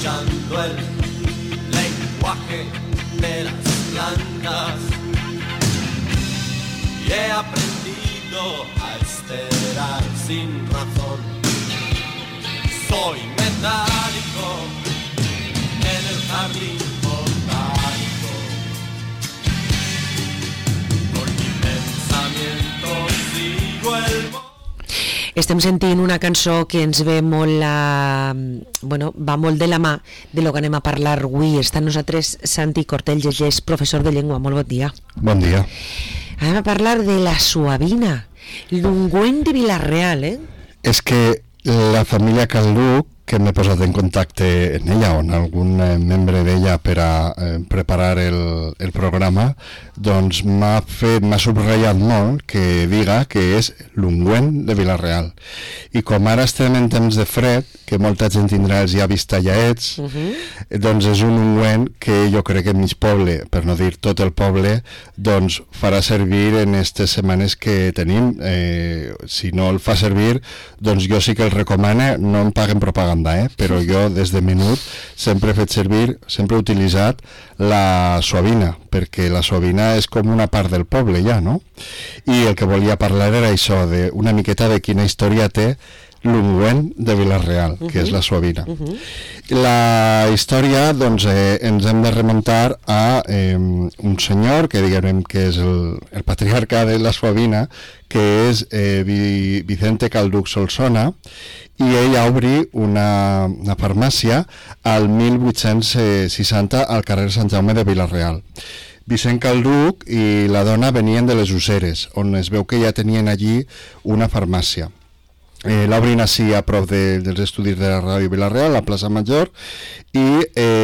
escuchando el lenguaje de las plantas y he aprendido a esperar sin razón. Soy metálico en el jardín botánico, con mi pensamiento sigo el... Estem sentint una cançó que ens ve molt va molt de la mà de lo que anem a parlar avui. Està amb nosaltres Santi Cortell Gegés, professor de llengua. Molt bon dia. Bon dia. Anem a parlar de la suavina, l'ungüent de Vila-real, És que la família Calduc, que m'he posat en contacte en ella o en algun membre d'ella per a preparar el programa, doncs m'ha subratllat molt que diga que és l'ungüent de Vila-real. I com ara estem en temps de fred, que molta gent tindrà els llavis tallaets, doncs és un ungüent que jo crec que mig poble, per no dir tot el poble, doncs farà servir en aquestes setmanes que tenim. Si no el fa servir, doncs jo sí que el recomano, no em paguen propaganda, però jo des de menut sempre he fet servir, sempre he utilitzat la suavina, perquè la suavina és com una part del poble ja, no? I el que volia parlar era això, una miqueta de quina història té l'ungüent de Vila-real, que és la suavina. La història, doncs, ens hem de remuntar a un senyor que diguem que és el patriarca de la suavina, que és Vicente Calduc Solsona, i ell obri una farmàcia al 1860 al carrer Sant Jaume de Vila-real. Vicent Calduc i la dona venien de les Useres, on es veu que ja tenien allí una farmàcia. L'obrin així a prop dels estudis de la Ràdio Vila-real, a la plaça Major, i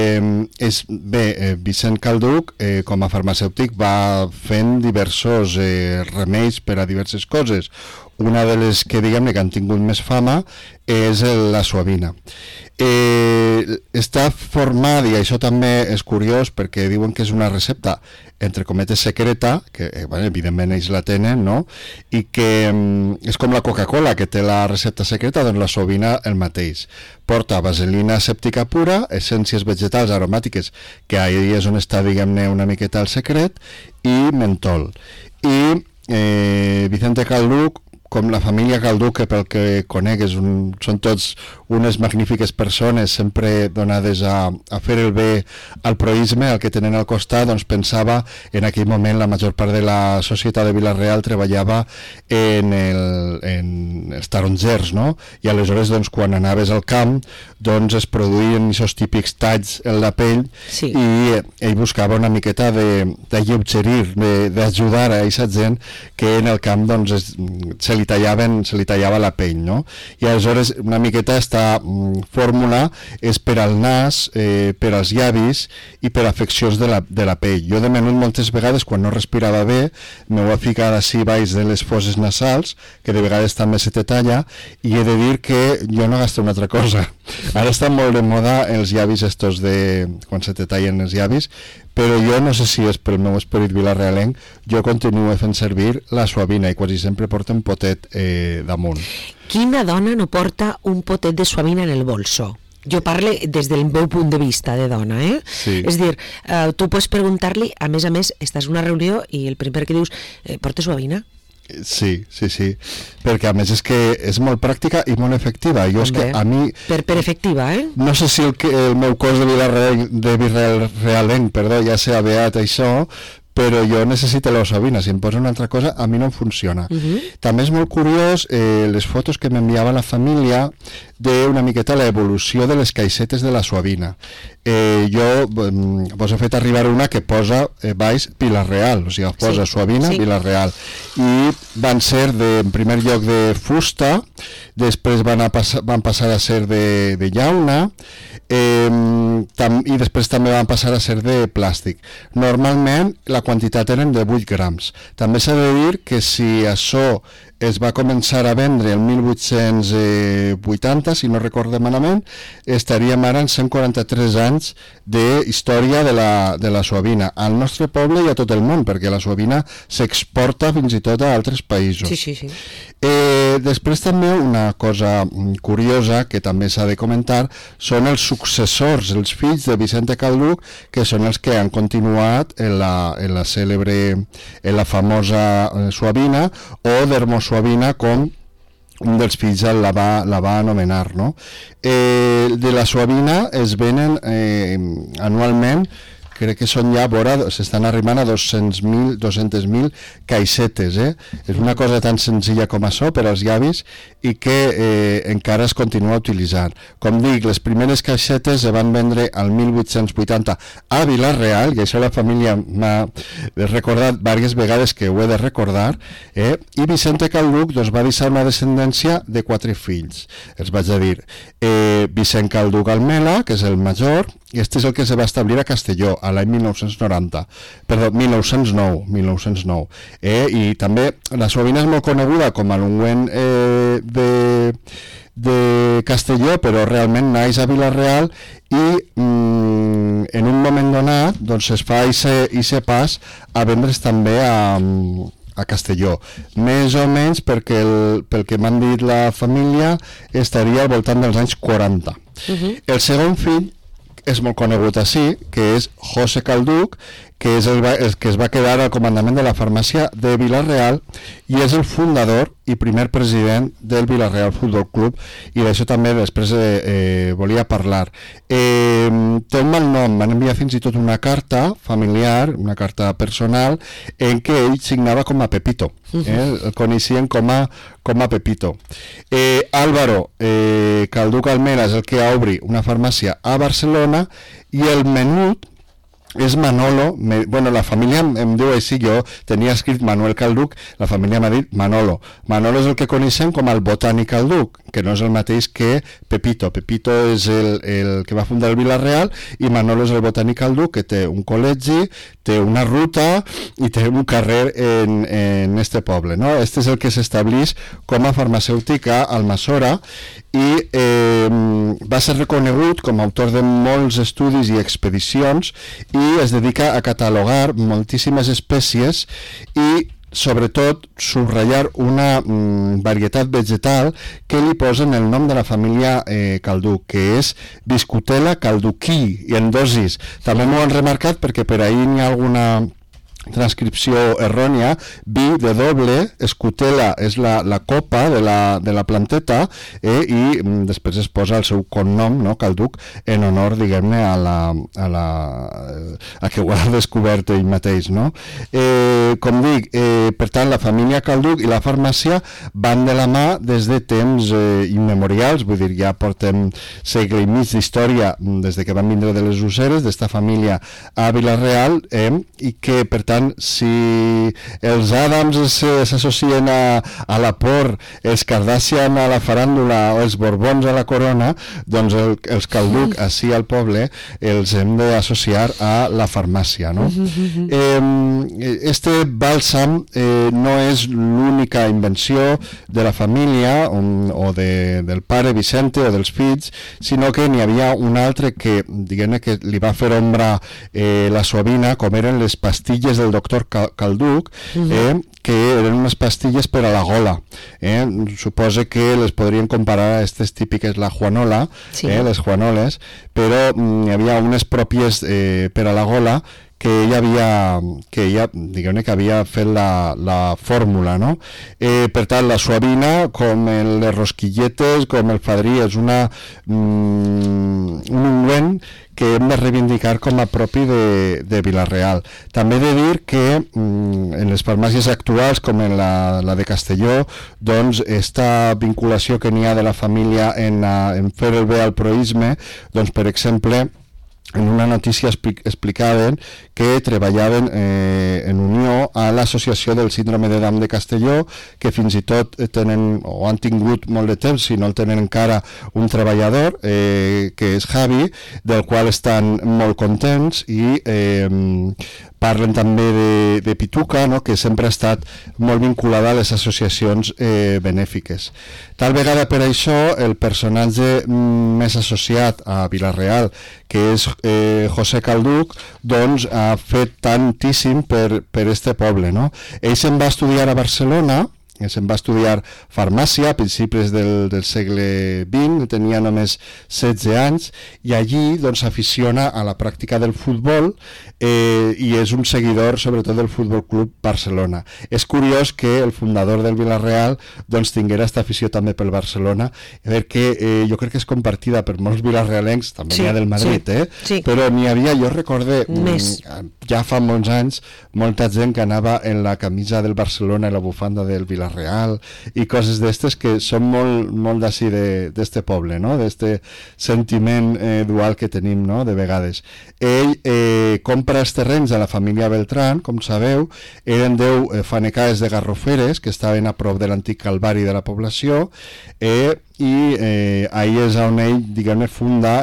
Vicent Calduc, com a farmacèutic, va fent diversos remeis per a diverses coses. Una de les que diguem que han tingut més fama és la suavina. Està format, i això també és curiós perquè diuen que és una recepta entre cometes secreta, que evidentment ells la tenen, no? I que és com la Coca-Cola, que té la recepta secreta, doncs la suavina el mateix. Porta vaselina asèptica pura, essències vegetals aromàtiques, que ahí és on està, diguem-ne, una miqueta el secret, i mentol. I Vicente Calduc, com la família Calduc, que pel que conec són tots unes magnífiques persones, sempre donades a fer el bé al proïsme, al que tenen al costat, doncs pensava, en aquell moment la major part de la societat de Vila-real treballava en els tarongers, no? I aleshores, doncs, quan anaves al camp, doncs es produïen aquests típics talls en la pell, sí. I ell buscava una miqueta d'alleugerir, d'ajudar a aquesta gent que en el camp, doncs, se li tallava la pell, no? I aleshores una miqueta aquesta fórmula és per al nas, per als llavis i per afeccions de la pell. Jo de menut moltes vegades quan no respirava bé m'ho he ficat així baix de les fosses nasals, que de vegades també se te talla, i he de dir que jo no gasto una altra cosa. Ara estan molt de moda els llavis estos quan se te tallen els llavis, però jo no sé si és pel meu esperit vilarealenc, jo continuo fent servir la suavina i quasi sempre porta un potet damunt. Quina dona no porta un potet de suavina en el bolso? Jo parlo des del meu punt de vista de dona, Sí. És dir, tu pots preguntar-li, a més, estàs en una reunió i el primer que dius, porta suavina? Sí, perquè a més és que és molt pràctica i molt efectiva. Jo és que a mi... Per efectiva, No sé si el meu cos de Vilarealenc, ja s'ha beat això, però jo necessito la suavina. Si em posa una altra cosa, a mi no em funciona. També és molt curiós les fotos que m'enviava la família d'una miqueta l'evolució de les caixetes de la suavina. Jo vos he fet arribar una que posa baix Vila-real, o sigui, posa suavina, Vila-real, i van ser en primer lloc de fusta, després van passar a ser de llauna, i després també van passar a ser de plàstic. Normalment la quantitat eren de 8 grams. També s'ha de dir que si això es va començar a vendre el 1880, si no recorde malament, estaríem ara en 143 anys d'història de la suavina al nostre poble i a tot el món, perquè la suavina s'exporta fins i tot a altres països. Sí. Després també una cosa curiosa que també s'ha de comentar són els successors, els fills de Vicente Calduch, que són els que han continuat en la cèlebre, en la famosa Suabina, o d'Hermosuabina, com un dels fills la va anomenar, no? De la Suabina es venen anualment, crec que són ja s'estan arribant a 200.000 caixetes, És una cosa tan senzilla com això per als llavis i que encara es continua utilitzant. Com dic, les primeres caixetes es van vendre al 1880 a Vila-real, i això la família m'ha recordat diverses vegades que ho he de recordar, i Vicente Calduch va deixar una descendència de 4 fills. Els vaig a dir, Vicent Calduch Almela, que és el major, i este és el que se va establir a Castelló a l'any 1909. I també la Suabina és molt coneguda com a l'ungüent de Castelló, però realment naix a Vila-real i en un moment donat es fa aquest pas a vendre's també a Castelló, més o menys pel que m'han dit la família estaria al voltant dels anys 40. El segon fill és molt conegut així, que és José Calduch, que és el que es va quedar al comandament de la farmàcia de Vila-real i és el fundador i primer president del Vila-real Futbol Club, i d'això també després volia parlar. Té un mal nom, van enviar fins i tot una carta familiar, una carta personal, en què ell signava com a Pepito, el coneixien com a Pepito. Álvaro Calduch Almela és el que obri una farmàcia a Barcelona, i el menut és Manolo. La família em diu així, jo tenia escrit Manuel Calduch, la família m'ha dit Manolo. Manolo és el que coneixem com el Botànic Calduch, que no és el mateix que Pepito. Pepito és el que va fundar el Vila-real, i Manolo és el Botànic Calduch, que té un col·legi, té una ruta i té un carrer en este poble, no? Este és el que s'estableix com a farmacèutic a Almassora, i va ser reconegut com a autor de molts estudis i expedicions, i es dedica a catalogar moltíssimes espècies i sobretot subratllar una varietat vegetal que li posen el nom de la família Calduch, que és Viscutella calducii, i en dosis. També m'ho han remarcat perquè per ahí n'hi ha alguna transcripció errònia. Vi de doble, escutela és la copa de la planteta, i després es posa el seu cognom, no? Calduch, en honor, diguem-ne, a que ho ha descobert ell mateix, no? Com dic, per tant, la família Calduch i la farmàcia van de la mà des de temps immemorials, vull dir, ja portem segle i mig d'història des de que van vindre de les Useres, d'esta família a Vila-real, i que, per tant, si els Adams s'associen a la por, els Kardashian a la faràndula o els Borbons a la corona, doncs els Calduch així al poble els hem d'associar a la farmàcia, no? Este bàlsam no és l'única invenció de la família o del pare Vicente o dels fills, sinó que n'hi havia un altre que, diguem-ne, que li va fer ombra la Suabina, com eren les pastilles del doctor Calduch, que eren unes pastilles per a la gola. Suposa que les podrien comparar a aquestes típiques, la Juanola, les Juanoles, però hi havia unes pròpies per a la gola que ella diguem-ne que havia fet la fórmula, no? Per tant, la Suabina, com les rosquilletes, com el fadrí, és un ungüent que hem de reivindicar com a propi de Vila-real. També he de dir que en les farmàcies actuals, com en la de Castelló, doncs esta vinculació que n'hi ha de la família en fer el bé al proïsme, doncs per exemple, en una notícia explicaven que treballaven en unió a l'associació del síndrome de Down de Castelló, que fins i tot tenen o han tingut molt de temps, si no el tenen encara, un treballador que és Javi, del qual estan molt contents, i parlen també de Pituca, no? Que sempre ha estat molt vinculada a les associacions benèfiques. Tal vegada per això el personatge més associat a Vila-real, que és José Calduch, doncs ha fet tantíssim per este poble, no? Ell se'n va estudiar a Barcelona, se'n va estudiar farmàcia a principis del segle XX, tenia només 16 anys, i allí doncs s'aficiona a la pràctica del futbol i és un seguidor sobretot del Futbol Club Barcelona. És curiós que el fundador del Vila-real doncs tinguera aquesta afició també pel Barcelona, perquè jo crec que és compartida per molts vilarealencs, també n'hi ha del Madrid, però n'hi havia, jo recorde ja fa molts anys, molta gent que anava en la camisa del Barcelona i la bufanda del Vila-real i coses d'estes que són molt d'ací d'este poble, no? D'este sentiment dual que tenim, no? De vegades. Ell compra els terrenys a la família Beltrán, com sabeu, eren 10 fanecades de garroferes que estaven a prop de l'antic calvari de la població, i ahí és on ell, diguem-ne, funda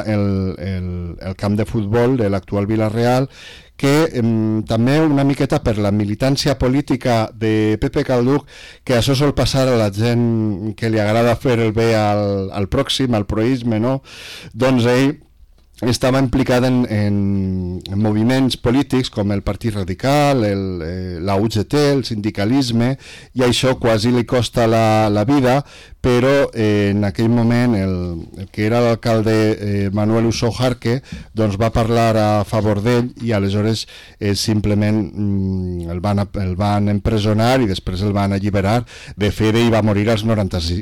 el camp de futbol de l'actual Vila-real, que també una miqueta per la militància política de Pepe Calduch, que això sol passar a la gent que li agrada fer el bé al pròxim, al proisme, no? Doncs ell estava implicat en moviments polítics com el Partit Radical, la UGT, el sindicalisme, i això quasi li costa la vida, però en aquell moment el que era l'alcalde Manuel Usó Jarque doncs va parlar a favor d'ell i aleshores simplement el van empresonar i després el van alliberar. De fet, ell va morir als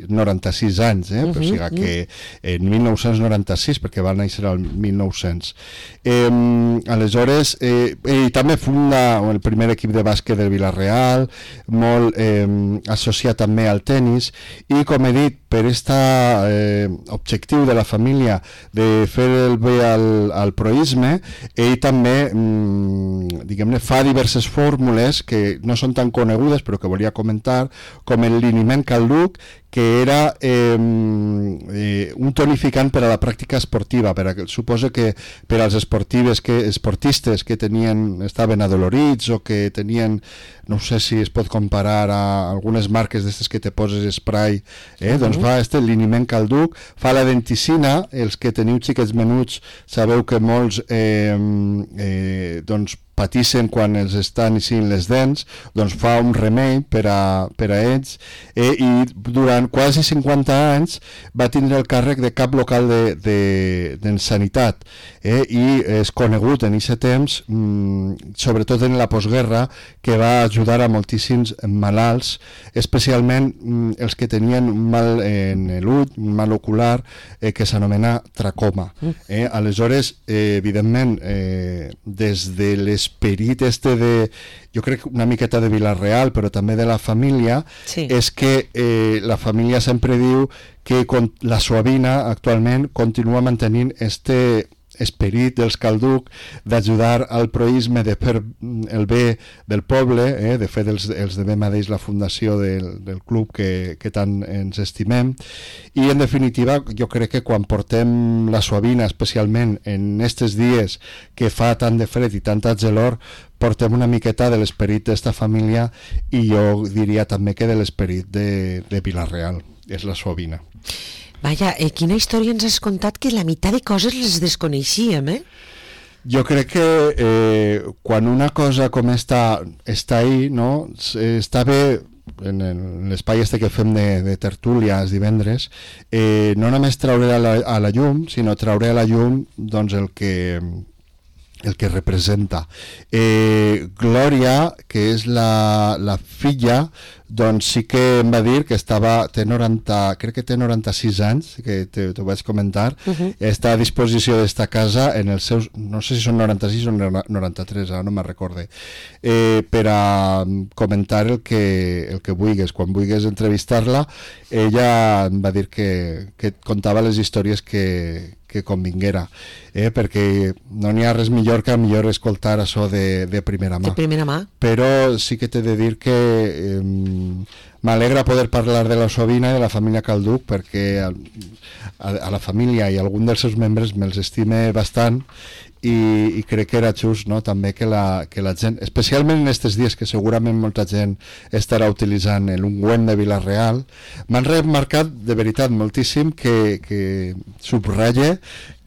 96 anys, o sigui que en 1996, perquè va néixer al 1900. Aleshores, ell també funda el primer equip de bàsquet del Vila-real, molt associat també al tennis, i com he dit, per aquest objectiu de la família de fer el bé al proisme, ell també diguem-ne fa diverses fórmules que no són tan conegudes però que volia comentar, com el liniment Calduch, que era un tonificant per a la pràctica esportiva, suposo que per als esportistes que estaven adolorits o que tenien, no sé si es pot comparar a algunes marques d'aquestes que te poses spray, doncs fa liniment Calduch, fa la denticina. Els que teniu xiquets menuts sabeu que molts doncs patissen quan els estan eixint les dents, doncs fa un remei per a ells, i durant quasi 50 anys va tindre el càrrec de cap local de sanitat, i és conegut en aquest temps, sobretot en la postguerra, que va ajudar a moltíssims malalts, especialment els que tenien un mal en l'ull, un mal ocular, que s'anomena tracoma. Aleshores, evidentment, des de l'esperit jo crec una miqueta de Vila-real, però també de la família, és que la família sempre diu que la Suavina actualment continua mantenint esperit dels Calduch d'ajudar al proisme, de fer el bé del poble, de fer els de bé mateix la fundació del club que tant ens estimem, i en definitiva jo crec que quan portem la Suavina, especialment en aquests dies que fa tant de fred i tanta gelor, portem una miqueta de l'esperit d'esta família, i jo diria també que de l'esperit de Vila-real, és la Suavina. Vaja, quina història ens has contat, que la meitat de coses les desconeixíem, Jo crec que quan una cosa com està ahí, no? Està bé, en l'espai que fem de tertúlia els divendres, no només traure a la llum, sinó traure a la llum doncs el que representa. Glòria, que és la filla, doncs sí que em va dir que crec que té 96 anys, que t'ho vaig comentar, està a disposició d'esta casa en els seus, no sé si són 96 o 93, ara no me'n recorde, per a comentar el que vulguis. Quan vulguis entrevistar-la, ella em va dir que contava les històries que convinguera, perquè no n'hi ha res millor que millor escoltar això de primera mà. Però sí que t'he de dir que m'alegra poder parlar de la Suavina i de la família Calduch, perquè a la família i a algun dels seus membres me'ls estime bastant, i crec que era just, no? També que la gent, especialment en aquests dies que segurament molta gent estarà utilitzant l'ungüent de Vila-real, m'han remarcat de veritat moltíssim que subratlle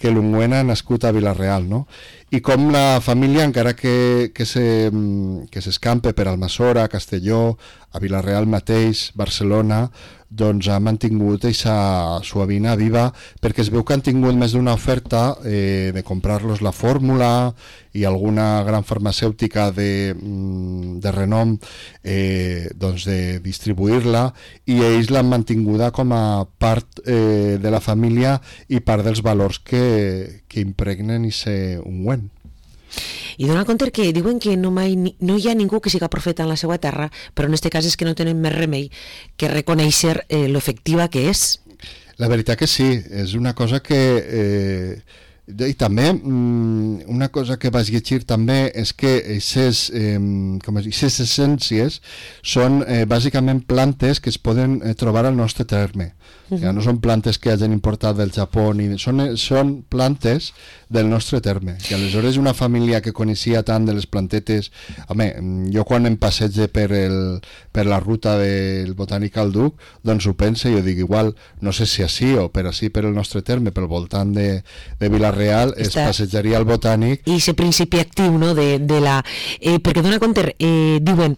que l'ungüent ha nascut a Vila-real, no? I com la família, encara que s'escampe per Almassora, Castelló, a Vila-real mateix, Barcelona, doncs ha mantingut aquesta suavina viva, perquè es veu que han tingut més d'una oferta de comprar-los la fórmula i alguna gran farmacèutica de renom doncs de distribuir-la, i ells l'han mantinguda com a part de la família i part dels valors que impregnen i ser ungüent. I dona compte que diuen que no hi ha ningú que siga profeta en la seva terra, però en aquest cas és que no tenen més remei que reconèixer l'efectiva que és. La veritat que sí, és una cosa que... i també una cosa que vaig llegir també és que aquestes essències són bàsicament plantes que es poden trobar al nostre terme. Ja no són plantes que hagin importat del Japó, són plantes del nostre terme. I aleshores una família que coneixia tant de les plantetes... Home, jo quan em passege per la ruta del Botànic al Duc, doncs ho pense, jo dic igual, no sé si així o per així per el nostre terme, pel voltant de Vila-real, es passejaria al Botànic. I aquest principi actiu, no?, de la... perquè dona compte, diuen...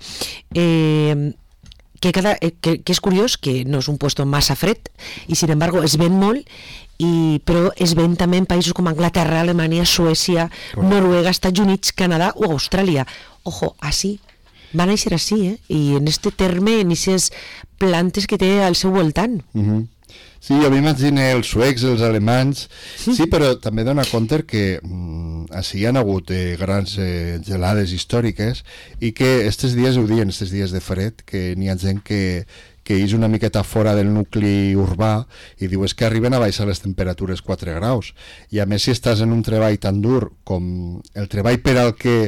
que és curiós que no és un puesto massa fred i sin embargo es ven molt, però es ven també en països com Anglaterra, Alemanya, Suècia, Noruega, Estats Units, Canadà o Austràlia. Ojo, així va néixer així, i en este terme, en aquestes plantes que té al seu voltant. Sí, jo m'imagino els suecs, els alemanys, sí, però també dona compte que així hi ha hagut grans gelades històriques i que aquests dies, ho diuen, aquests dies de fred, que n'hi ha gent que és una miqueta fora del nucli urbà i diu és que arriben a baixar les temperatures 4 graus. I a més, si estàs en un treball tan dur com el treball per al que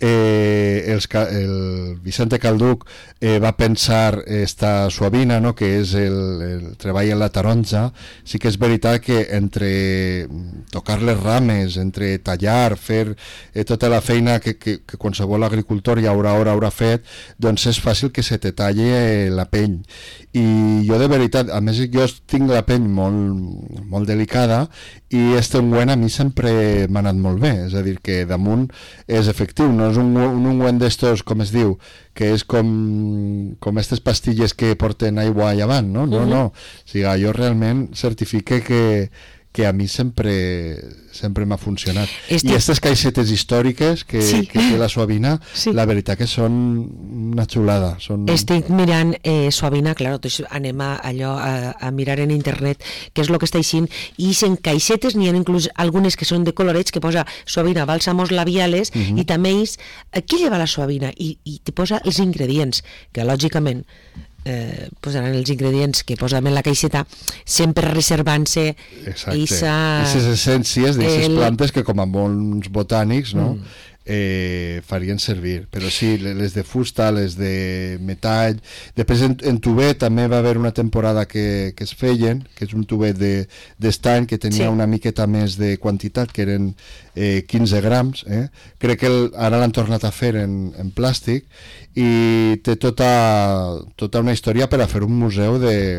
el Vicente Calduch va pensar esta suavina, no?, que és el treball en la taronja, sí que és veritat que entre tocar les rames, entre tallar, fer tota la feina que qualsevol agricultor ja haurà fet, doncs és fàcil que se te talle la pell. I jo de veritat, a més jo tinc la pell molt delicada i este ungüent a mi sempre m'ha anat molt bé, és a dir, que damunt és efectiu, no és un ungüent d'estos, com es diu, que és com aquestes pastilles que porten aigua allà avant, no? No. O sigui, jo realment certifique que a mi sempre m'ha funcionat. I aquestes caixetes històriques que té la suavina, la veritat que són una xulada. Estic mirant suavina, clar, anem a mirar en internet què és el que està aixint, i en caixetes n'hi ha inclús algunes que són de colorets que posa suavina, bálsamos labiales, i també és, aquí lleva la suavina, i te posa els ingredients, que lògicament posaran els ingredients que posa en la caixeta, sempre reservant-se aquestes essències d'aquestes plantes que, com a molts botànics, no? Farien servir, però sí, les de fusta, les de metall. Després en tubet també va haver una temporada que es feien, que és un tubet d'estany que tenia una miqueta més de quantitat, que eren 15 grams, crec que ara l'han tornat a fer en plàstic, i té tota una història per a fer un museu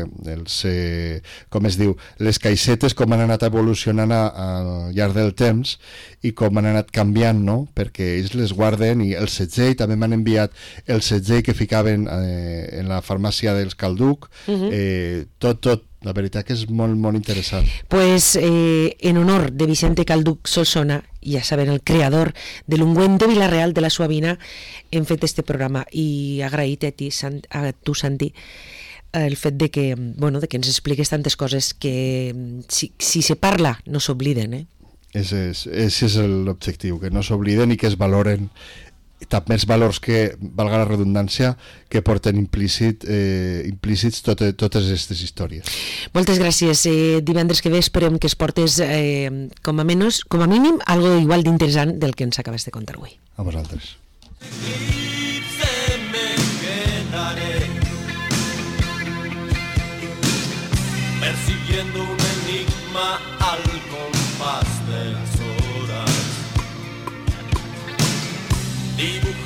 com es diu, les caixetes, com han anat evolucionant al llarg del temps i com han anat canviant, no?, perquè ells les guarden, i el segell, també m'han enviat el segell que ficaven en la farmàcia dels Calduch, tot. La veritat que és molt, molt interessant. Pues en honor de Vicente Calduch Solsona, ja saben, el creador de l'ungüent de Vila-real de la suavina, hem fet este programa, i agraït a tu, Santi, el fet de que ens expliques tantes coses que si se parla no s'obliden. Ese és l'objectiu, que no s'obliden i que es valoren també els valors que, valga la redundància, que porten implícits totes aquestes històries. Moltes gràcies. Divendres que ve esperem que es portes com a mínim algo igual d'interessant del que ens acabes de contar avui. A vosaltres. Persiguiendo un enigma al compás de las horas.